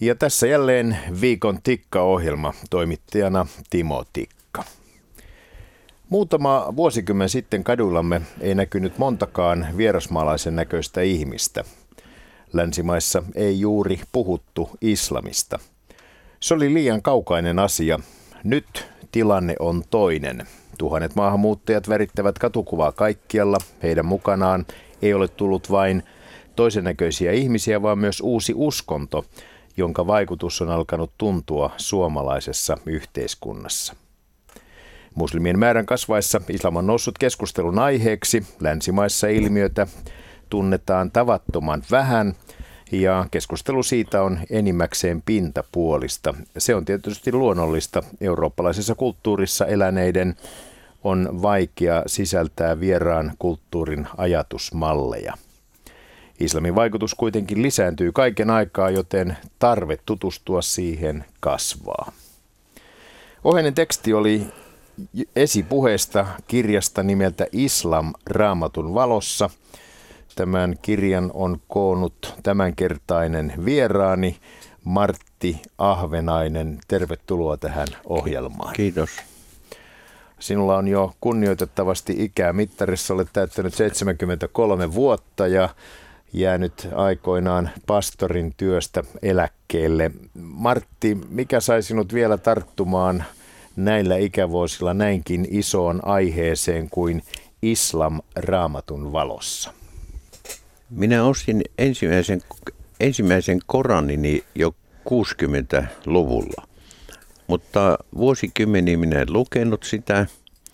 Ja tässä jälleen viikon Tikka-ohjelma, toimittajana Timo Tikka. Muutama vuosikymmen sitten kaduillamme ei näkynyt montakaan vierasmaalaisen näköistä ihmistä. Länsimaissa ei juuri puhuttu islamista. Se oli liian kaukainen asia. Nyt tilanne on toinen. Tuhannet maahanmuuttajat värittävät katukuvaa kaikkialla. Heidän mukanaan ei ole tullut vain toisen näköisiä ihmisiä, vaan myös uusi uskonto, jonka vaikutus on alkanut tuntua suomalaisessa yhteiskunnassa. Muslimien määrän kasvaessa islam on noussut keskustelun aiheeksi. Länsimaissa ilmiötä tunnetaan tavattoman vähän ja keskustelu siitä on enimmäkseen pintapuolista. Se on tietysti luonnollista. Eurooppalaisessa kulttuurissa eläneiden on vaikea sisältää vieraan kulttuurin ajatusmalleja. Islamin vaikutus kuitenkin lisääntyy kaiken aikaa, joten tarve tutustua siihen kasvaa. Oheinen teksti oli esipuheesta kirjasta nimeltä Islam Raamatun valossa. Tämän kirjan on koonnut tämänkertainen vieraani Martti Ahvenainen. Tervetuloa tähän ohjelmaan. Kiitos. Sinulla on jo kunnioitettavasti ikää mittarissa. Olet täyttänyt 73 vuotta ja jäänyt aikoinaan pastorin työstä eläkkeelle. Martti, mikä sai sinut vielä tarttumaan näillä ikävuosilla näinkin isoon aiheeseen kuin Islam Raamatun valossa? Minä ostin ensimmäisen Koranini jo 60-luvulla, mutta vuosikymmeniä minä en lukenut sitä.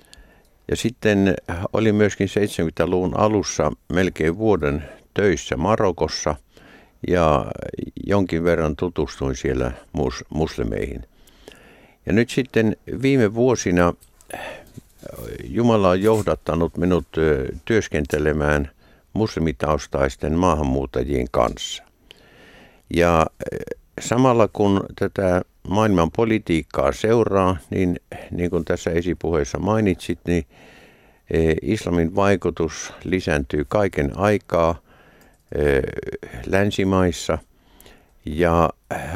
Ja sitten oli myöskin 70-luvun alussa melkein vuoden töissä Marokossa ja jonkin verran tutustuin siellä muslimeihin. Ja nyt sitten viime vuosina Jumala on johdattanut minut työskentelemään muslimitaustaisten maahanmuuttajien kanssa. Ja samalla kun tätä maailman politiikkaa seuraa, niin kuin tässä esipuheessa mainitsit, niin islamin vaikutus lisääntyy kaiken aikaa länsimaissa ja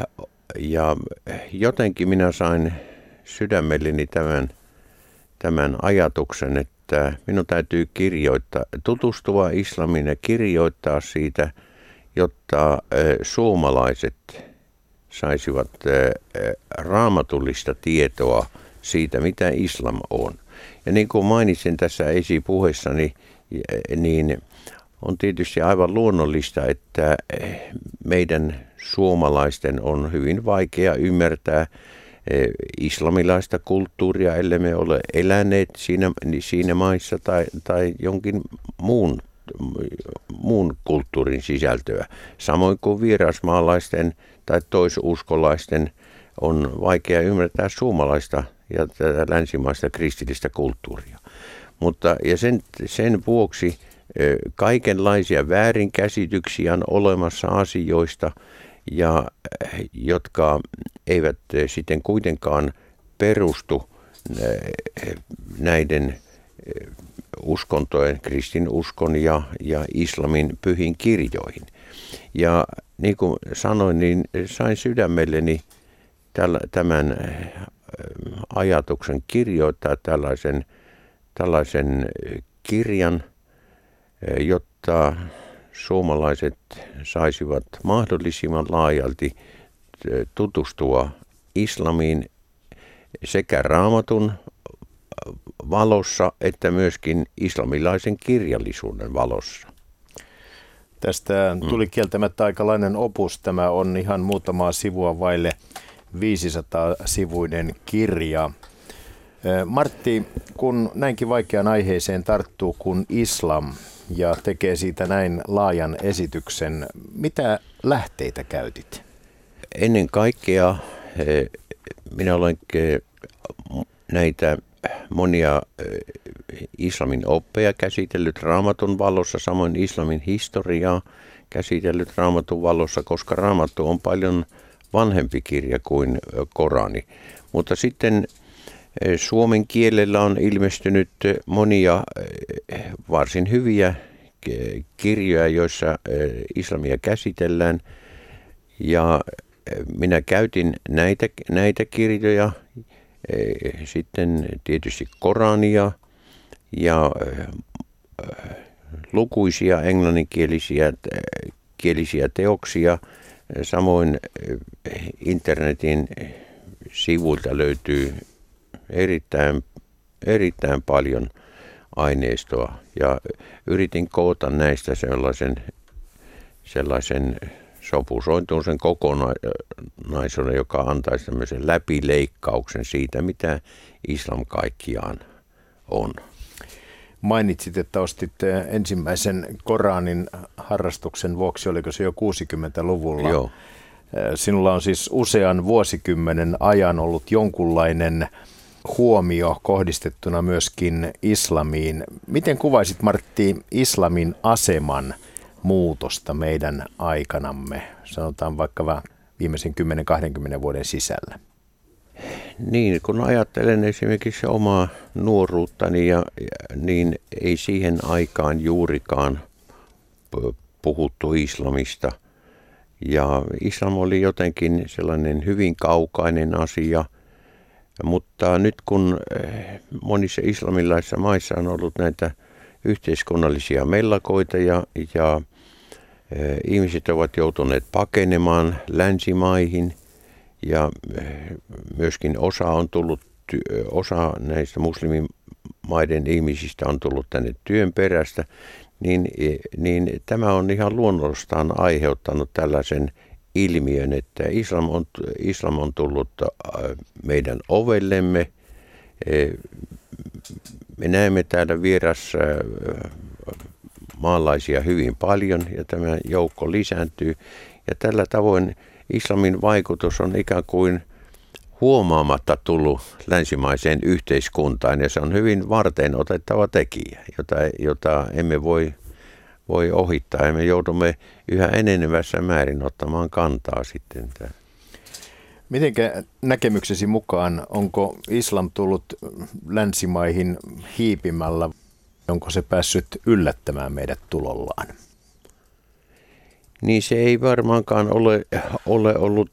jotenkin minä sain sydämelleni tämän ajatuksen, että minun täytyy tutustua islamiin ja kirjoittaa siitä, jotta suomalaiset saisivat raamatullista tietoa siitä, mitä islam on. Ja niin kuin mainitsin tässä esipuheessani, niin on tietysti aivan luonnollista, että meidän suomalaisten on hyvin vaikea ymmärtää islamilaista kulttuuria, ellei me ole eläneet siinä maissa tai jonkin muun kulttuurin sisältöä. Samoin kuin vierasmaalaisten tai toisuskolaisten on vaikea ymmärtää suomalaista ja tätä länsimaista kristillistä kulttuuria. Ja sen vuoksi kaikenlaisia väärinkäsityksiä on olemassa asioista, ja jotka eivät sitten kuitenkaan perustu näiden uskontojen, kristinuskon ja islamin pyhiin kirjoihin. Ja niin kuin sanoin, niin sain sydämelleni tämän ajatuksen kirjoittaa tällaisen kirjan, jotta suomalaiset saisivat mahdollisimman laajalti tutustua islamiin sekä raamatun valossa että myöskin islamilaisen kirjallisuuden valossa. Tästä tuli kieltämättä aikalainen opus. Tämä on ihan muutamaa sivua vaille 500-sivuinen kirja. Martti, kun näinkin vaikeaan aiheeseen tarttuu kuin islam ja tekee siitä näin laajan esityksen, mitä lähteitä käytit? Ennen kaikkea minä olen näitä monia islamin oppeja käsitellyt raamatun valossa, samoin islamin historiaa käsitellyt raamatun valossa, koska raamattu on paljon vanhempi kirja kuin Korani. Mutta sitten suomen kielellä on ilmestynyt monia varsin hyviä kirjoja, joissa islamia käsitellään. Ja minä käytin näitä kirjoja, sitten tietysti Korania ja lukuisia englanninkielisiä teoksia. Samoin internetin sivuilta löytyy erittäin paljon aineistoa ja yritin koota näistä sellaisen sopusointuisen kokonaisuuden, joka antaisi tämmöisen läpileikkauksen siitä, mitä islam kaikkiaan on. Mainitsit, että ostit ensimmäisen Koranin harrastuksen vuoksi, oliko se jo 60-luvulla? Joo. Sinulla on siis usean vuosikymmenen ajan ollut jonkunlainen huomio kohdistettuna myöskin islamiin. Miten kuvaisit, Martti, islamin aseman muutosta meidän aikanamme, sanotaan vaikka viimeisen 10-20 vuoden sisällä? Niin, kun ajattelen esimerkiksi omaa nuoruuttani, niin ei siihen aikaan juurikaan puhuttu islamista. Ja islam oli jotenkin sellainen hyvin kaukainen asia, mutta nyt kun monissa islamilaisissa maissa on ollut näitä yhteiskunnallisia mellakoita ja ihmiset ovat joutuneet pakenemaan länsimaihin ja myöskin osa näistä muslimimaiden ihmisistä on tullut tänne työn perästä, niin tämä on ihan luonnostaan aiheuttanut tällaisen ilmiön, että islam on tullut meidän ovellemme. Me näemme täällä maalaisia hyvin paljon ja tämä joukko lisääntyy. Ja tällä tavoin islamin vaikutus on ikään kuin huomaamatta tullut länsimaiseen yhteiskuntaan ja se on hyvin varten otettava tekijä, jota emme voi ohittaa ja me joudumme yhä enenevässä määrin ottamaan kantaa sitten. Mitenkä näkemyksesi mukaan, onko islam tullut länsimaihin hiipimällä, onko se päässyt yllättämään meidät tulollaan? Niin se ei varmaankaan ole ollut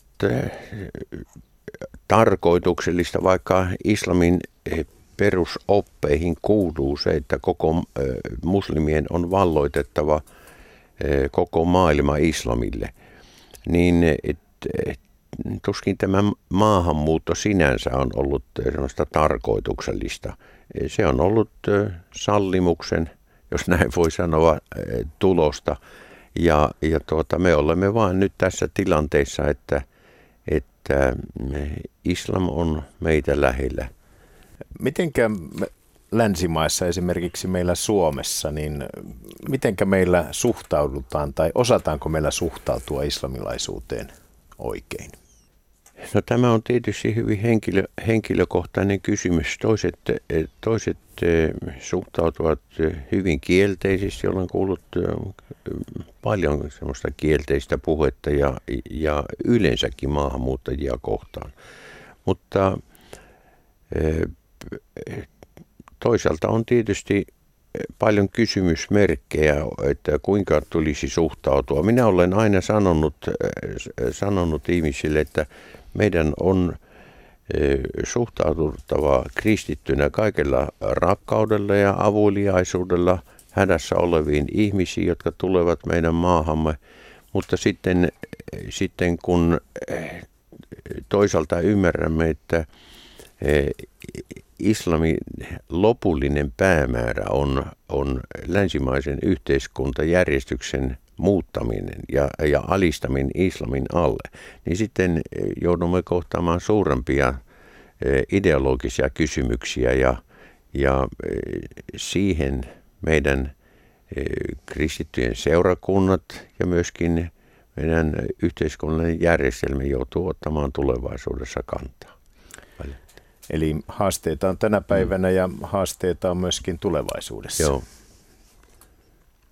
tarkoituksellista, vaikka islamin perusoppeihin kuuluu se, että koko muslimien on valloitettava koko maailma islamille. Niin tuskin tämä maahanmuutto sinänsä on ollut sellaista tarkoituksellista. Se on ollut sallimuksen, jos näin voi sanoa, tulosta. Ja me olemme vain nyt tässä tilanteessa, että islam on meitä lähellä. Mitenkä länsimaissa, esimerkiksi meillä Suomessa, niin mitenkä meillä suhtaudutaan tai osataanko meillä suhtautua islamilaisuuteen oikein? No tämä on tietysti hyvin henkilökohtainen kysymys. Toiset suhtautuvat hyvin kielteisesti. Olen kuullut paljon semmoista kielteistä puhetta ja yleensäkin maahanmuuttajia kohtaan. Mutta toisaalta on tietysti paljon kysymysmerkkejä, että kuinka tulisi suhtautua. Minä olen aina sanonut ihmisille, että meidän on suhtauduttava kristittynä kaikella rakkaudella ja avuliaisuudella hädässä oleviin ihmisiin, jotka tulevat meidän maahamme. Mutta sitten kun toisaalta ymmärrämme, että islamin lopullinen päämäärä on länsimaisen yhteiskuntajärjestyksen muuttaminen ja alistaminen islamin alle, niin sitten joudumme kohtaamaan suurempia ideologisia kysymyksiä ja siihen meidän kristittyjen seurakunnat ja myöskin meidän yhteiskunnallinen järjestelmä joutuu ottamaan tulevaisuudessa kantaa. Eli haasteita on tänä päivänä ja haasteita on myöskin tulevaisuudessa. Joo.